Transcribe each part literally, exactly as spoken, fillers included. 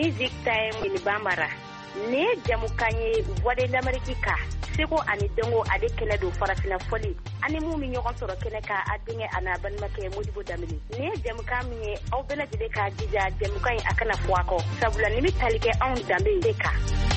music time in Bambara. Ne jamukanye voix de l'Amérique ka. Seko ani dongo ade kele do farafina foli. Ani mu mi ñogon soro kene ka adinge ana ban make Modibo Damini. Ne jamuka mi aw bela jide ka jija jamuka akana fuako. Sabula ni mi talike on dambe deka.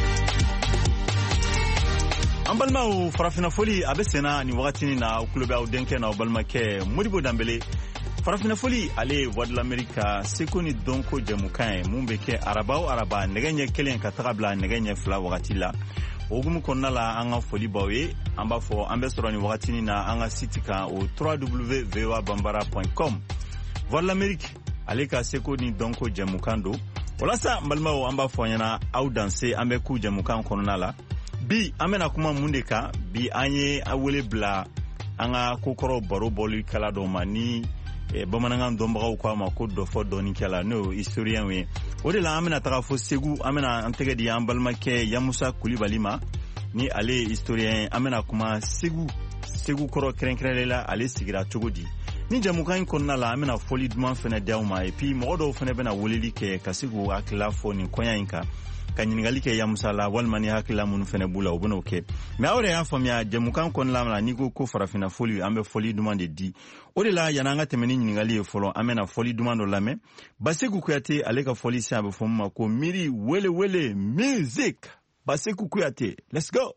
Ambalma u farafina foli abesena ni wakati ni na ukulobe au denke na ubalma ke Modibo Dambele. Farafina foli ale voix de l'Amérique seko ni donko jamuka mumbe ke arabao araba negenye kelen ka tagabla negenye fla wakati la. Ogumu konna la anga foli bawe amba fo ambe soro ni wakati ni na anga site ka o w w w point v o a bambara point com. Voix de l'Amérique ale ka seko ni donko jamukando. Wala sa mbalma u amba fo nyana au danse ambe ku jamukan konna la. Bi amena kuma mundeka bi anye awele bla anga kokoro baro bolu kala do mani e bamananga ndombaga kwa mako do fo doni kala no historien we odela amena taka fo segu amena antege di ambalma ke Yamusa Kulibalima ni ale historien amena kuma segu segu koro krenkrela ale sigira chogodi ni jamukan konna la amena foli dman fene dauma e pi modo fene bena woleli ke kasigu akla fo ni konya inka kanyingali ke Yamusa la walmani hakila mun fene bula obono ke me awre ya famia jamukan kon la ni go ko farafina foli ambe foli demande di odela yananga temeni nyingali e folo amena foli demande lame baseku kuyate aleka foli sabe fomma ko miri wele wele music baseku kuyate let's go.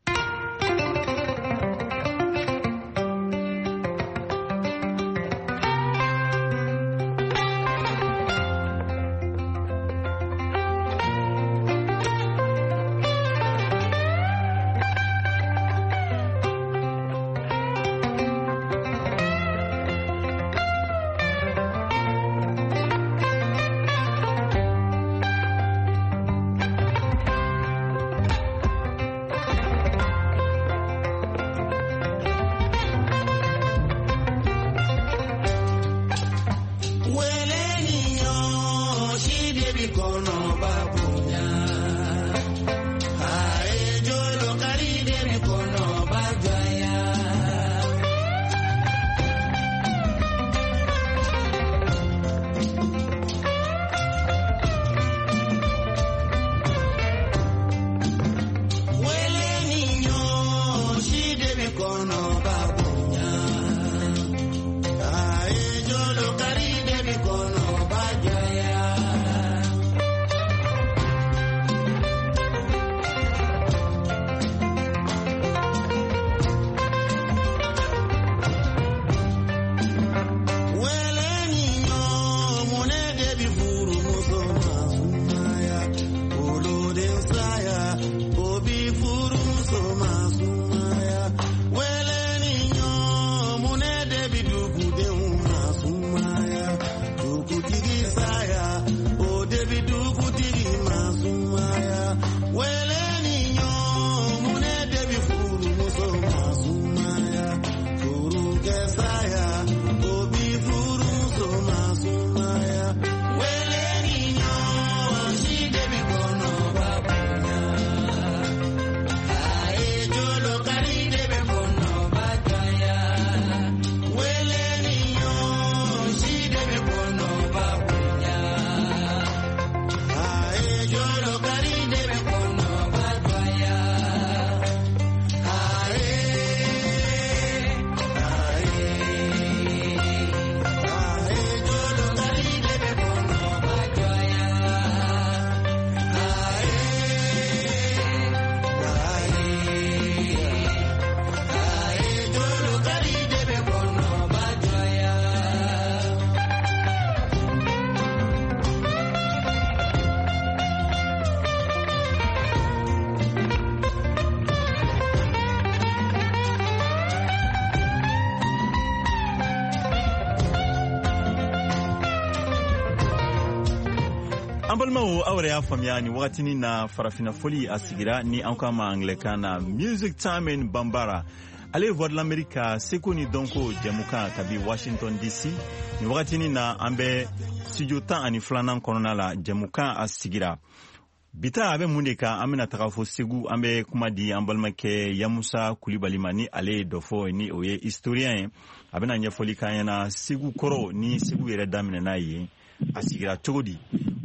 Ambalma awre ya famia ni wakati ni na farafina foli asigira ni anka ma Anglikana Music Time in Bambara. Ale voix de l'Amérique seko ni donko jamuka kabi Washington D C ni wakati ni na ambe studio tan ani flanan konona la jamuka asigira. Bita abe mundeka amena takafo segu ambe kumadi ambalma ke Yamusa Kulibalima ni ale dofo ni oye historien abena nya foli kanyana segu koro ni segu yere damine na yi asigira chogodi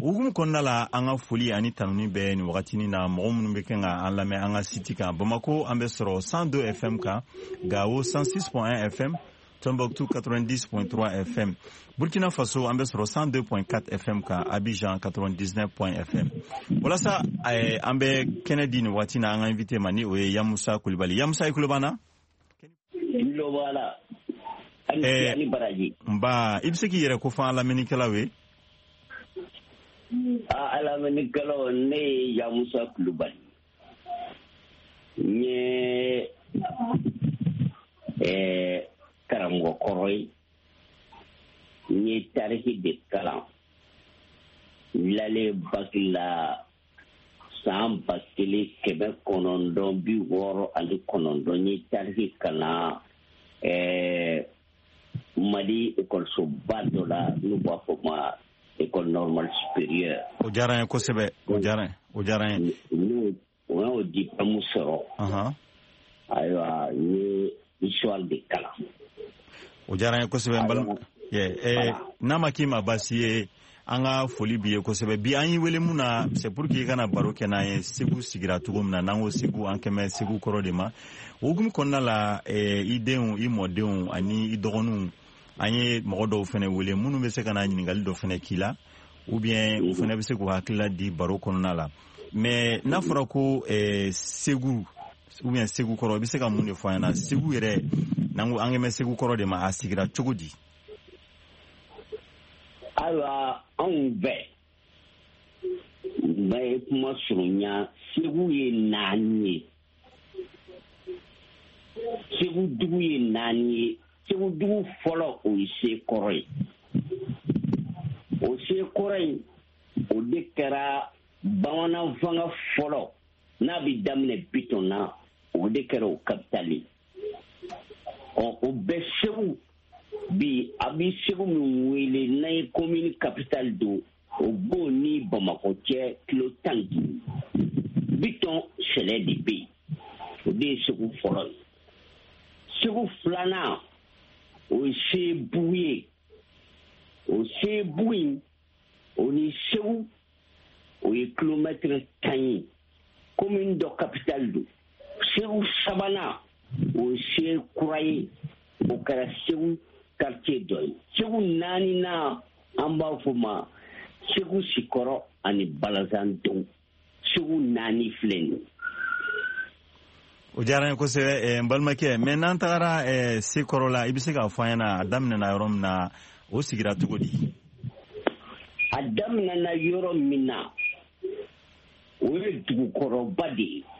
Ugum konnala anga foli ani tanuni be ni wakati ni na mɔgɔ minnu bɛ kɛ ka an lamɛn an ka site kan Bamako an bɛ sɔrɔ cent deux F M kan, Gao cent six point un F M, Tombouctou quatre-vingt-dix point trois F M, Burkina Faso an bɛ sɔrɔ cent deux point quatre F M kan, Abidjan quatre-vingt-dix-neuf point F M. Walasa eh, an bɛ kɛnɛ di ni wakati na an ka invité ma ni o ye Yamusa Kulibali. Yamusa i kulo b'an na? Kulo b'ala. Eh, ani baraji. Nba i bɛ se k'i yɛrɛ ko fɔ an lamɛnnikɛlaw ye? A lamɛnnikɛlaw ne ye Yamusa Kulibali. N ye eh, karamɔgɔ kɔrɔ ye. N ye tarihi de kalan. Lale baki la san ba kelen kɛmɛ kɔnɔntɔn bi wɔɔrɔ ani kɔnɔntɔn n ye tarihi kalan eh, Mali ekɔlisoba dɔ la n'u b'a fɔ ma école normale supérieure. O diyara n ye kosɛbɛ, o diyara n o diyara n ye. N'o o y'o diplôme sɔrɔ. Ɔhɔn. Ayiwa n ye histoire de kalan. O diyara n ye kosɛbɛ n balima. Eh, n'a ma k'i ma baasi ye an ka foli b'i ye kosɛbɛ. Bi an y'i wele mun na c'est pour que i kana baro kɛ n'an ye Segu sigira cogo min na n'an ko Segu an kɛmɛ Segu kɔrɔ de ma. O hukumu kɔnɔna la eh, i denw i mɔdenw ani i dɔgɔninw an ye mɔgɔ dɔw fana wele minnu bɛ se ka na ɲininkali dɔ fana k'i la ou bien u fana bɛ se k'u hakilila di baro kɔnɔna la. Mais n'a fɔra ko eh, Segu ou bien Segu kɔrɔ i bɛ se ka mun de fɔ an ɲɛna Segu yɛrɛ n'an ko an kɛmɛ Segu kɔrɔ de ma a sigira cogo di? Ayiwa anw bɛɛ n bɛ kuma surunya Segu ye naani ye. Segu dugu ye naani ye. Segu dugu fɔlɔ o ye Sekɔrɔ ye. O Sekɔrɔ in o de kɛra bamanan fanga fɔlɔ n'a bɛ daminɛ Biton na o de kɛra o capitale. Ɔ o bɛɛ Segu bi a bɛ Segu min wele n'a ye commune capitale don o b'o ni Bamako cɛ kilo tan ni duuru. Biton sɛlɛ de bɛ yen o de ye Segu fɔlɔ ye. Segu filanan o ye Sebu ye. O Sebu in o ni Segu o ye kilomètre tan ye. Commune dɔ capitale don. Segu sabanan o ye Sekura ye. O kɛra Segu quartier dɔ ye. Segu naaninan an b'a fɔ ma Segu Sikɔrɔ ani Balazan Dɔw. Segu naani filɛ nin ye. O diyara n ye kosɛbɛ n balimakɛ mais n'an tagara Sekɔrɔ la i bɛ se k'a fɔ an ɲɛna a daminɛna yɔrɔ min na o sigira cogo di? A daminɛna yɔrɔ min na o ye dugukɔrɔba de ye.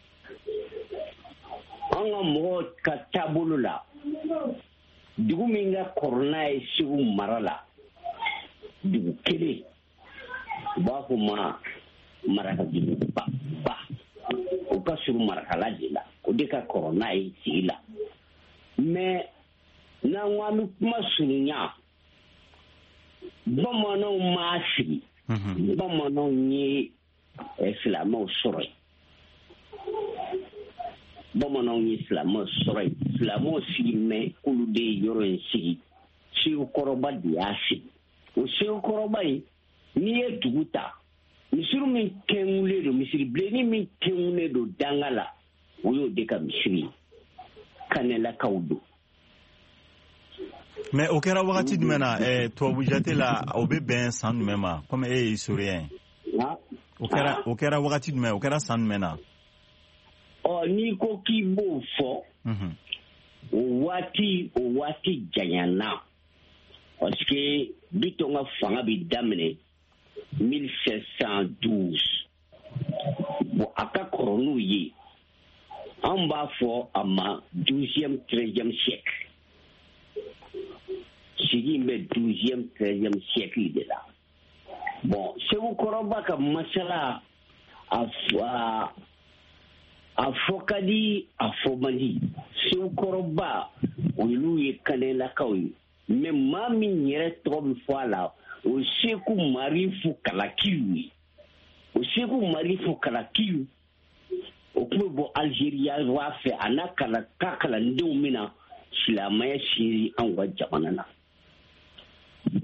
An ka mɔgɔw ka taabolo la dugu min ka kɔrɔ n'a ye Segu mara la dugu kelen u b'a fɔ ma marakaduguba ba o ka surun marakala de la o de ka kɔrɔ n'a ye sigi la. Mais n'an ko an bɛ kuma surunya bamananw m'a sigi bamananw ye silamɛw sɔrɔ yen. Bamananw ye silamɛw sɔrɔ yen. Silamɛw sigi mɛ k'olu de ye yɔrɔ in sigi. Segu kɔrɔba de y'a sigi. O Segu kɔrɔba in n'i ye dugu ta misiri min kɛngulen don misiri bilenni min kɛngulen don danga la o y'o de ka misiri ye. Kanɛlakaw don. Mais o kɛra wagati jumɛn na eh, tubabu jate la o bɛ bɛn san jumɛn ma comme e ye historien ye? O kɛra o kɛra wagati jumɛn o kɛra san jumɛn na? Ɔ n'i ko k'i b'o fɔ o waati o waati janyana parce que Biton ka fanga bɛ daminɛ mille sept cent douze. Bon a ka kɔrɔ n'u ye an b'a fɔ a ma douzième treizième siècle. Sigi bɛ douzième treizième siècle de la. Bon Segu kɔrɔba ka masala a a a fɔ ka di a fɔ man di. Segu kɔrɔba olu ye kanɛlakaw ye mais maa min yɛrɛ tɔgɔ bɛ fɔ a la o Seku Marifu Kalakiw ye. O Seku Marifu Kalakiw o tun bɛ bɔ Algeria fɛ a n'a kala ka kalandenw min na silamɛya sinsin anw ka jamana na.